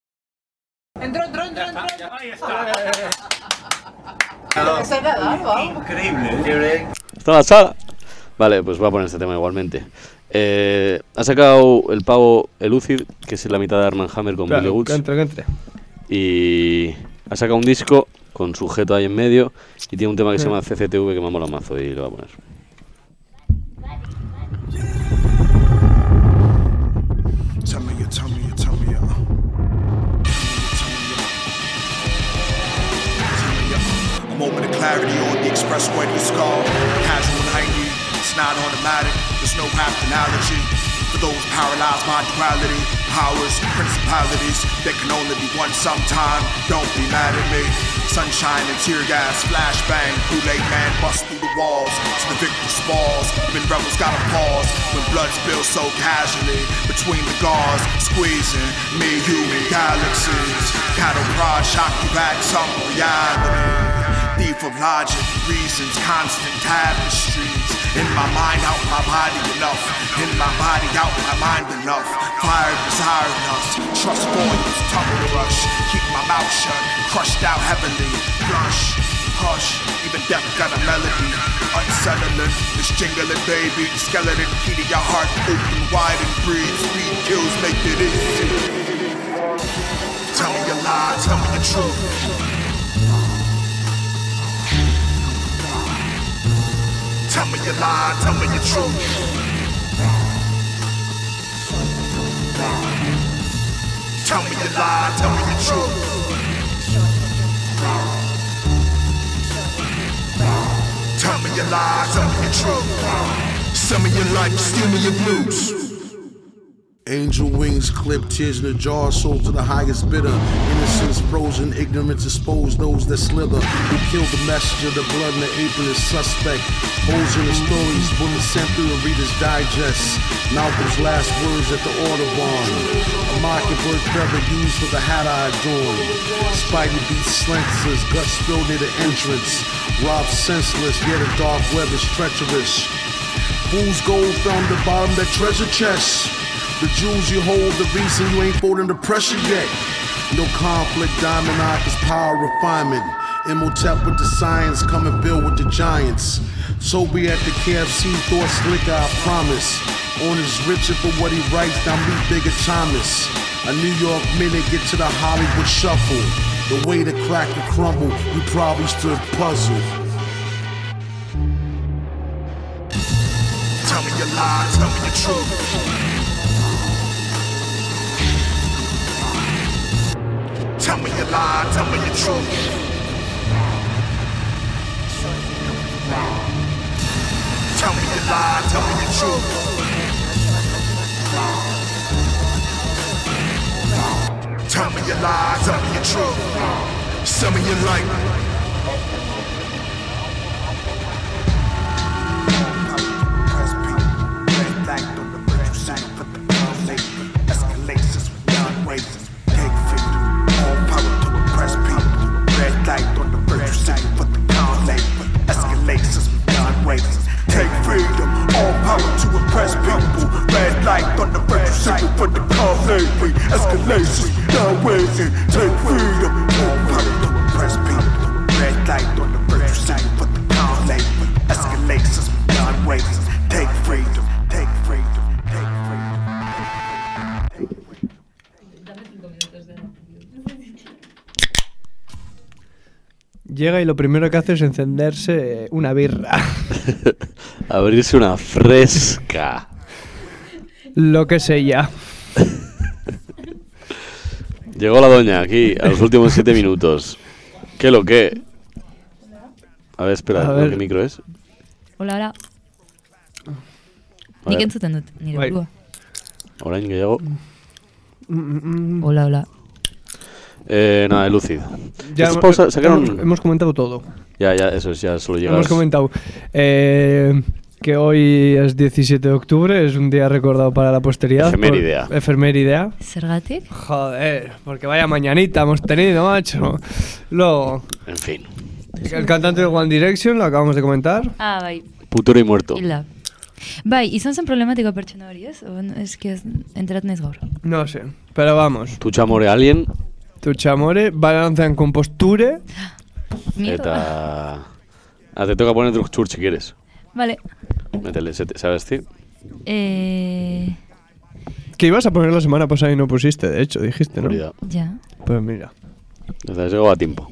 Increíble. Está la sala. Vale, pues voy a poner este tema igualmente. Ha sacado el pavo el Lucid, que es la mitad de Arman Hammer con Billy Woods. Que entre. Y ha sacado un disco con sujeto ahí en medio y tiene un tema que se llama CCTV que me mola mazo y lo voy a poner. A moment of clarity on the expressway to skull. Casual and heightened, it's not automatic. There's no path analogy. For those paralyzed by duality, powers, principalities, that can only be won sometime. Don't be mad at me. Sunshine and tear gas, flashbang, Kool-Aid man bust through the walls to the victor's falls. When rebels gotta pause, when blood spills so casually between the gauze, squeezing me, human galaxies. Cattle prod, shock you back, some reality. Thief of logic, reasons, constant tapestries. In my mind, out my body enough. In my body, out my mind enough. Fire desiring us. Trust volumes, tumble rush. Keep my mouth shut, crushed out heavily. Blush, hush, even death got a melody. Unsettling, this jingling baby. Skeleton key to your heart, open wide and breathe. Speed kills, make it easy. Tell me a lie, tell me the truth. Tell me your lie, tell me your truth. Tell me your lie, tell me your truth. Tell me your lie, tell me your truth. Sell me your life, steal me your blues. Angel wings clipped, tears in a jar, sold to the highest bidder. Innocence frozen, ignorance exposed, those that slither. Who killed the messenger, the blood in the apron is suspect. Holes in the stories, bullets sent through the Reader's Digest. Malcolm's last words at the Audubon. A mockingbird feather used for the hat I adorn. Spidey beats slants, his guts spilled near the entrance. Robbed senseless, yet a dark web is treacherous. Fool's gold found the bottom that treasure chest. The jewels you hold, the reason you ain't folding the pressure yet. No conflict, diamond eye is power refinement. Imhotep with the science, come and build with the giants. So be at the KFC, thought slicker, I promise. On his richer for what he writes, now meet Bigger Thomas. A New York minute, get to the Hollywood shuffle. The way the cracker crumble, you probably stood puzzled. Tell me your lie, tell me the truth. Tell me your lie, tell me your truth. Tell me your lie, tell me your truth. Tell me your lies, tell me your truth. Sell me your light. Escalations with non-races. Take freedom. All power to oppress people. Red light on the virtue city for the conflict. Escalations with non-races. Take freedom. All power to oppress people. Red light on the virtue city for the conflict. Escalations non-races. Take freedom. All power to oppress people. Red light on the virtue city for the conflict. Escalations with non-races. Take freedom. Take freedom. Take freedom. Llega y lo primero que hace es encenderse una birra. Abrirse una fresca. Lo que sé ya. Llegó la doña aquí a los últimos 7 minutos. ¿Qué lo que? A ver, espera, A ver. ¿qué micro es? Hola, hola. A Nik ver. entzuten dut, nire Bai. burua. Orain gehiago. Hola, hola. Nada, Lucid. Ya Estas pausas sacaron... hemos comentado todo. Ya, eso es, ya solo llegas. Hemos comentado que hoy es 17 de octubre, es un día recordado para la posteridad. Efeméride. Efeméride. Zergatik? Joder, porque vaya mañanita hemos tenido, macho. Luego, En fin. el cantante de One Direction, lo acabamos de comentar. Ah, bai. Putero y muerto. Hilda. Bai, izan zen problematiko pertsona hori, ez? O, ez que enterat naiz gaur. No sé, pero vamos. Tu chamore alien. Tu chamore, balanza en composture. Miedo. Eta... Ah, te toca poner tu chur si quieres. Vale. Métele, ¿sabes, tío? Que ibas a poner la semana pasada y no pusiste, de hecho, dijiste, ¿no? Prioridad. Ja. Pues mira. Desde llegó a tiempo.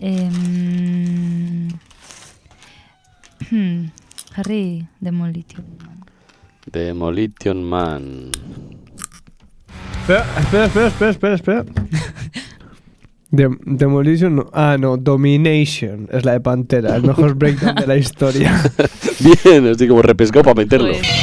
Jarri Demolition. Demolition Man. Espera. Demolition, no. Ah, no, Domination es la de Pantera, el mejor breakdown de la historia. Bien, estoy como repescado para meterlo. Joder.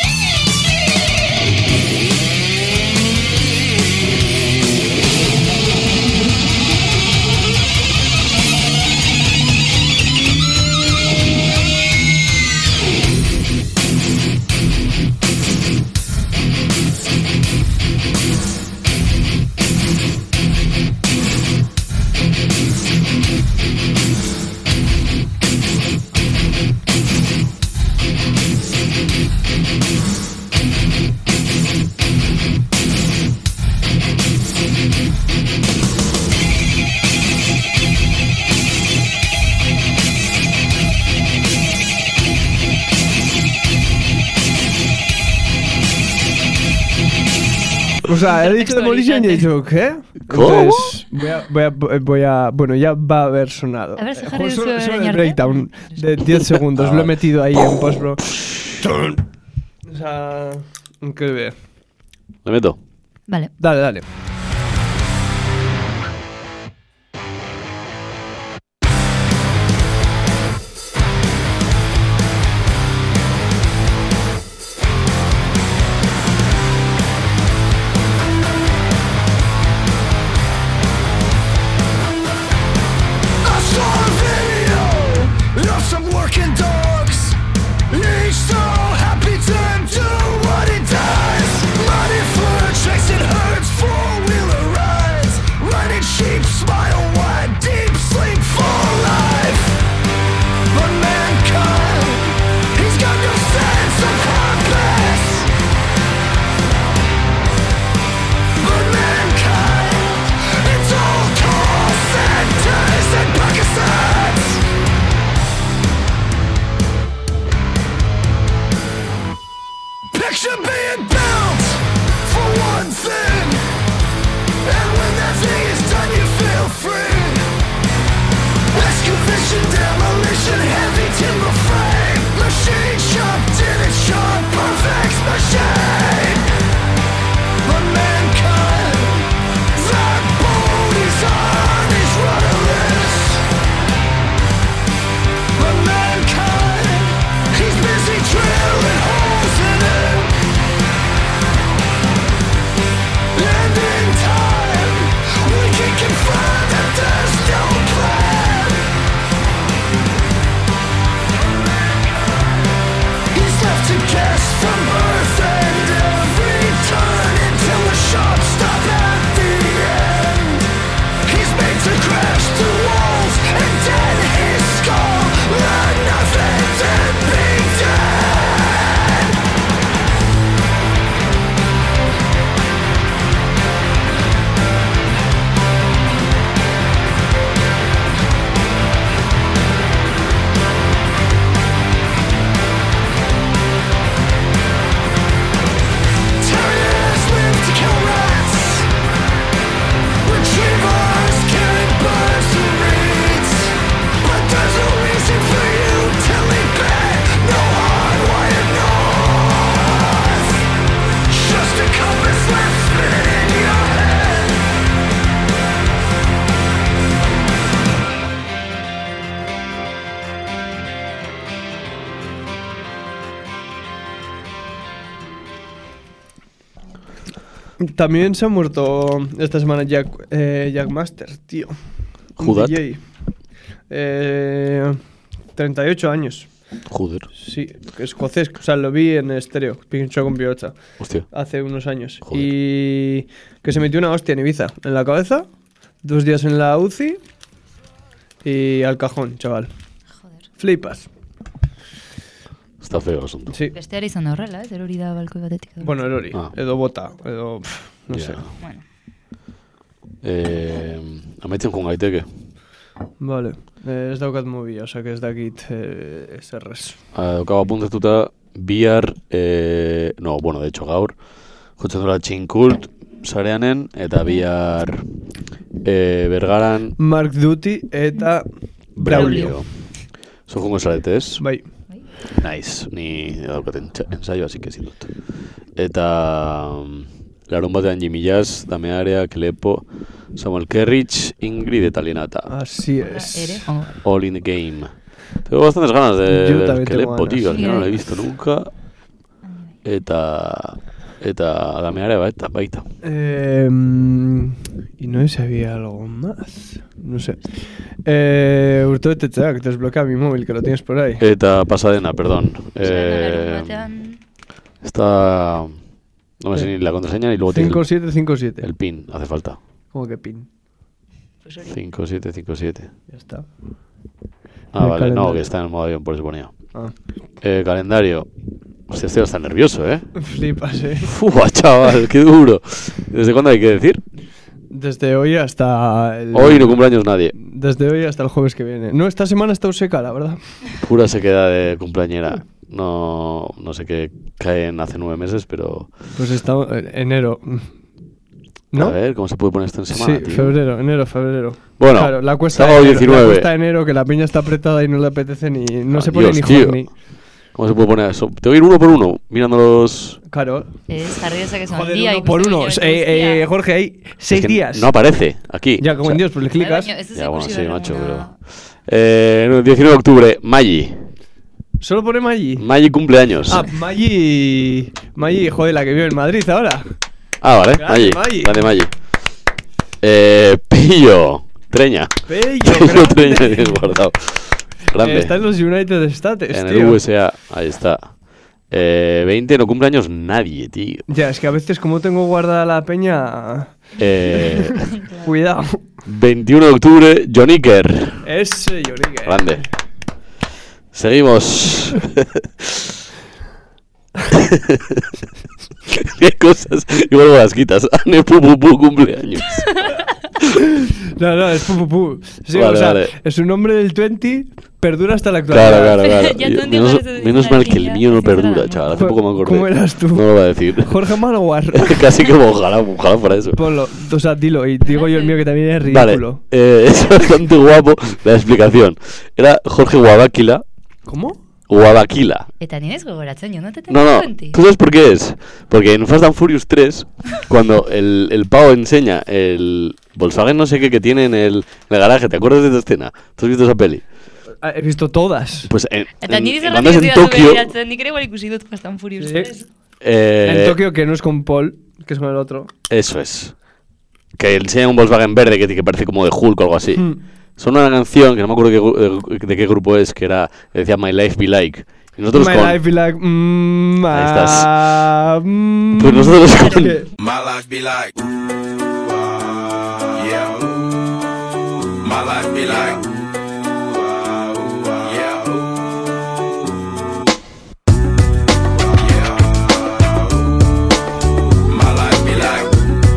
O sea, he dicho Demolition y he dicho, ¿qué? ¿Cómo? Entonces, voy a... Bueno, ya va a haber sonado. A ver, jarri Justo duzu solo orain el arte. breakdown de 10 segundos. Lo he metido ahí en post, bro. O sea... Increíble. ¿Le meto? Vale. Dale. I saw a video of some working dogs. Each so happy to do what he does. Money for chasing herds, four-wheeler rides. Riding sheep, smile wide, deep sleep for life. But mankind, he's got no sense of purpose. But mankind, it's all call centers and Pakistans. Picture being built for one thing, and when that thing is done, you feel free. También se ha muerto esta semana Jack Masters, tío. Un Judat. DJ. 38 años. Joder. Sí, escocés. O sea, lo vi en estéreo. Pinchó con Piocha. Hostia. Hace unos años. Joder. Y que se metió una hostia en Ibiza. En la cabeza. 2 días en la UCI. Y al cajón, chaval. Joder. Flipas. Está feo el asunto. Sí. Besteari izan da horrela, ez? Erori da balkoi batetik. Bueno, erori. Ah. Edo bota. Edo... no Ya. sé. Bueno. Amaitzen joan gaiteke. Vale. Ez daukat mobila, osea, que ez dakit eserrez. Daukago apuntetuta bihar, no, bueno, de hecho gaur, jotzen duela Chain Cult, sareanen, eta bihar Bergaran Mark Duty eta Braulio. Zo jongo zarete, ez? Bai. Nice, ni daukaten ensaio, así que ezin dut. Eta larun batean Jimmy Jazz, Damearea, Klepo, Samuel Kerrich, Ingrid eta Linata. Así es. Ere, jongo. All in the game. Tengo bastantes ganas Yo de también tengo Klepo, ganas. tío, al Sí, final no lo he bai. visto nunca. Eta Damearea baita. Y no sé si había algo más. No sé. Urtebetetzeak, desbloquea mi móvil, que lo tienes por ahí. Eta Pasadena, perdón. Larun batean... Está... No me sé ni la contraseña y luego tiene 5757. el pin, hace falta. ¿Cómo que pin? Pues hori. 5757. Ya está. Ah, El vale, calendario. no, que está en el modo avión, por eso ponía. Ah. Calendario. Hostia, estoy bastante nervioso, ¿eh? Flipas, Fua, chaval, qué duro. ¿Desde cuándo hay que decir? Desde hoy hasta... Hoy no cumpleaños nadie. Desde hoy hasta el jueves que viene. No, esta semana está seca, la verdad. Pura sequedad de cumpleañera. No sé qué caen hace 9 meses, pero... Pues está enero. ¿No? A ver, ¿cómo se puede poner esto en semana, Sí, tío? febrero. Bueno, claro, la cuesta sábado de enero, 19. la cuesta de enero, que la piña está apretada y no le apetece ni... No se pone Dios, ni tío. horny. ¿Cómo se puede poner eso? Te voy a ir uno por uno, mirando los... Claro. Ez, jarri dezake zuen Joder, dia, uno por uno. Jorge, hay 6 Es que días. No aparece aquí. Ya, como en Dios, pues le clicas. Ya, bueno, sí, macho, pero... 19 de octubre, Maggi. Solo pone Maggi. Maggi cumpleaños. Ah, Maggi, joder, la que vive en Madrid ahora. Ah, vale, Grande, Maggi. Maggi. Grande Maggi. Pillo. Treña. Pello, Treña grande. tienes guardado. Grande. Está en los United States, En tío. el USA, ahí está. 20, no cumpleaños nadie, tío. Ya, es que a veces como tengo guardada la peña... Cuidado. 21 de octubre, John Iker. Ese Yorique. Grande. Seguimos. ¿Qué cosas? Igual las quitas. Ane Pupupu cumpleaños. No, es Pupupu. Sí, Vale, o sea, vale. es un nombre del 20, perdura hasta la actualidad. Claro. Ya tú Menos, entiendes menos mal que el niña, mío no que se perdura, graba, chaval. ¿no? Hace poco me acordé. ¿Cómo eras tú? No lo voy a decir. Jorge Malguar. Casi que ojalá fuera eso. Ponlo, o sea, dilo, y digo yo el mío que también es Vale, ridículo. es bastante guapo la explicación. Era Jorge Guabaquila. ¿Cómo? Guabaquila. Eta nien ez gogoratzen, jo, no te No, tengo no, ¿tú sabes por qué es? Porque en Fast and Furious 3, cuando el pavo enseña el Volkswagen no sé qué que tiene en el garaje, ¿te acuerdas de esta escena? ¿Tú has visto esa peli? He visto todas. Pues Eta niri cuando es en zergatik Tokio, begiratzen, nik ere igual ikusi dut Fast and Furious Sí. 3. En Tokio, que no es con Paul, que es con el otro. eso es. Que enseña un Volkswagen verde que parece como de Hulk o algo así. Hmm. Son una canción que no me acuerdo de qué grupo es, que decía My Life Be Like. Y nosotros My con... life be like... Ahí estás. Pues Pues nosotros con... My life be like, yeah. My life be like, yeah. My life be like,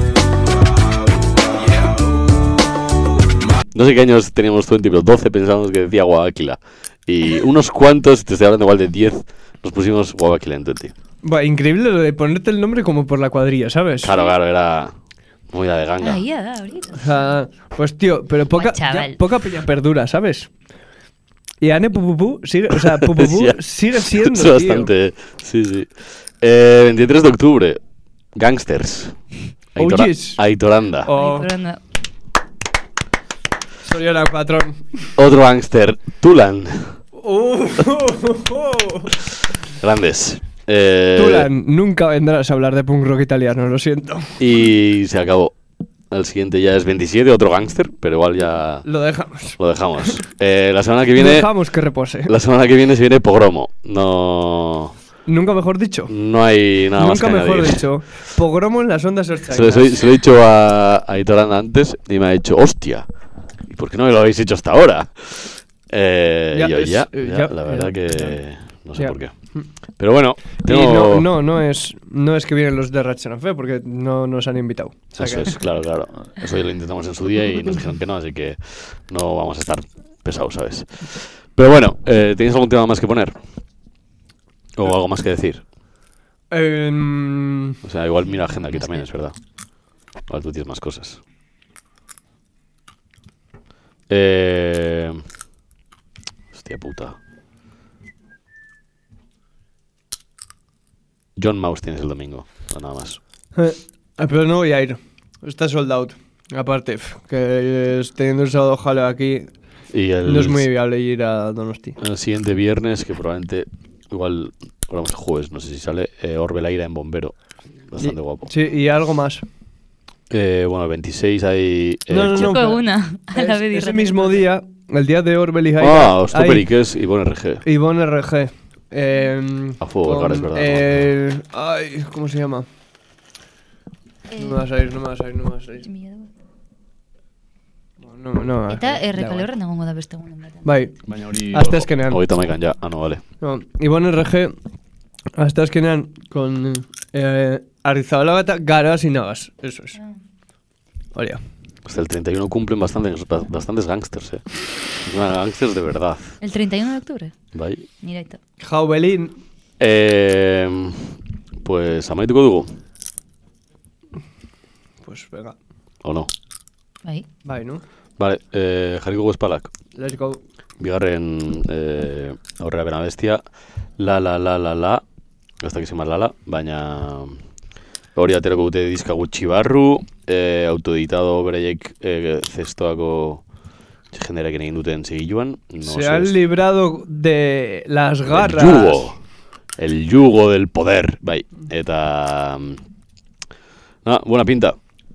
yeah. No sé qué años teníamos 20, pero 12 pensábamos que decía Guabaquila. Y unos cuantos, te estoy hablando igual de 10, nos pusimos Guabaquila en 20. Buah, increíble lo de ponerte el nombre como por la cuadrilla, ¿sabes? Claro, era muy la de ganga. Ah, ia da, hori. O sea, pues tío, pero poca, chaval. ya, poca peña perdura, ¿sabes? Y Ane Pupupu sigue, o sea, Pupupu Ya. sigue siendo, Es tío. bastante, sí. 23 de octubre, Gangsters. OGs. Aitoranda. Oh, Sorionak, patrón. Otro gangster, Tulan. Uh, Grandes. Tulan, nunca vendrás a hablar de punk rock italiano, lo siento. Y se acabó. El siguiente ya es 27, otro gángster, pero igual ya... Lo dejamos. Lo dejamos. La semana que viene... Dejamos que repose. La semana que viene se viene Pogromo. No... Nunca mejor dicho. No hay nada más que añadir. Nunca mejor dicho. Pogromo en las ondas orchainas. Se lo he dicho a Aitorán antes y me ha dicho, hostia, ¿y por qué no me lo habéis hecho hasta ahora? La verdad que no sé por qué. Pero bueno, tengo... Y no es que vienen los de Ratchet & Fe porque no nos han invitado. O sea eso que... es, claro. Eso ya lo intentamos en su día y nos dijeron que no, así que no vamos a estar pesados, ¿sabes? Pero bueno, ¿tenéis algún tema más que poner? ¿O algo más que decir? O sea, igual mira agenda aquí también, es verdad. Igual tú tienes más cosas. Hostia puta. John Mouse tienes el domingo, nada más. Pero no voy a ir. Está sold out. Aparte, que teniendo el sábado jale aquí, no es muy viable ir a Donosti. El siguiente viernes, que probablemente, igual, el jueves, no sé si sale, Orbe la Ira en Bombero. Bastante guapo. Sí, y algo más. Bueno, el 26 hay... no, una. A la vez ese mismo día, el día de Orbe y Jaira. Stopper y que es Ivonne RG. Ivonne RG. A fuego, es verdad. Ay, ¿cómo se llama? No me vas a ir. No. Eta errekalorren egongo da beste egunen batean. Bai, hasta eskenean. Hogeita maikan ya, no, vale. No, Ivonne RG, hasta eskenean, con Arizabalaga eta Garas y Nagas, eso es. Oria. Hasta el 31 cumplen bastantes gángsters, gángsters de verdad. ¿El 31 de octubre? Bai. Mira esto. Jaubelín. Pues amaituko dugu. Pues venga. ¿O no? Bai, ¿no? Vale, jarriko guespalak. Let's go. Bigarren aurrera bena bestia. La. Ez dakiz eman lala, baina... Hori aterako dute diska gutxi barru, autoeditado bereiek zestoako jenderekin egin duten segiluan. Se han librado de las garras. El yugo del poder, bai. Eta... buena pinta.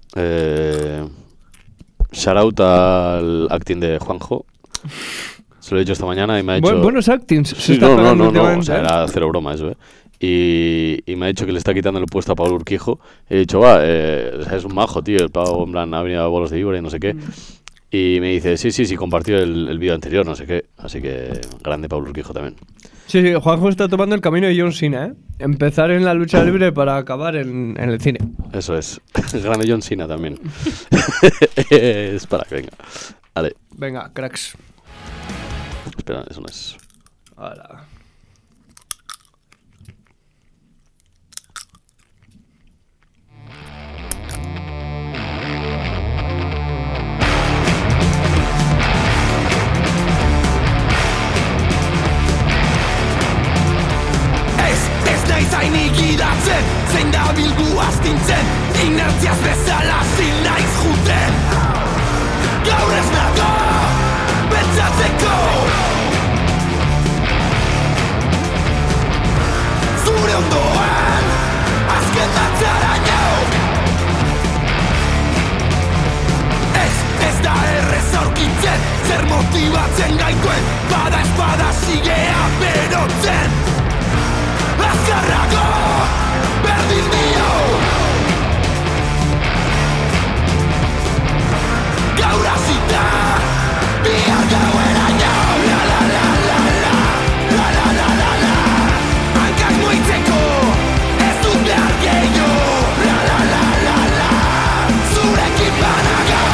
Shout out al acting de Juanjo. Se lo he dicho esta mañana y me ha hecho... Buenos actings. Sí, no, o sea, era cero broma eso, Y me ha dicho que le está quitando el puesto a Pablo Urquijo. He dicho, es un majo, tío. El Pablo, en plan, ha venido a bolos de víbora y no sé qué. Y me dice, sí, compartió el vídeo anterior, no sé qué. Así que, grande Pablo Urquijo también. Sí, Juanjo está tomando el camino de John Cena, Empezar en la lucha libre para acabar en el cine. Eso es. Grande John Cena también. Es para que venga. Vale. Venga, cracks. Espera, eso no es. Hola. Zainik idatzen, zein da bilgu astintzen, inertziaz bezala zin naiz juten. Gaur ez nago, pentsatzeko, zure ondoan, azken batzaraino. Ez da errez aurkitzen, zer motibatzen gaituen, bada espada sigea berotzen. Azkarrago, berdin dio. Gaur hasita, bihar gaueraino. La. Hankak muitzeko, ez dut behar gehiago. La. Zurekin banago.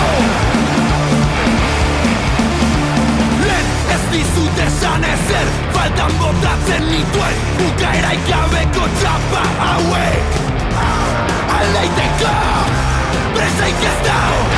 Lehen ez dizut esan ezer, faltan botatzen nituen. Bukaerai gabeko txapa hauek. Aldeiteko, presaik ez dago.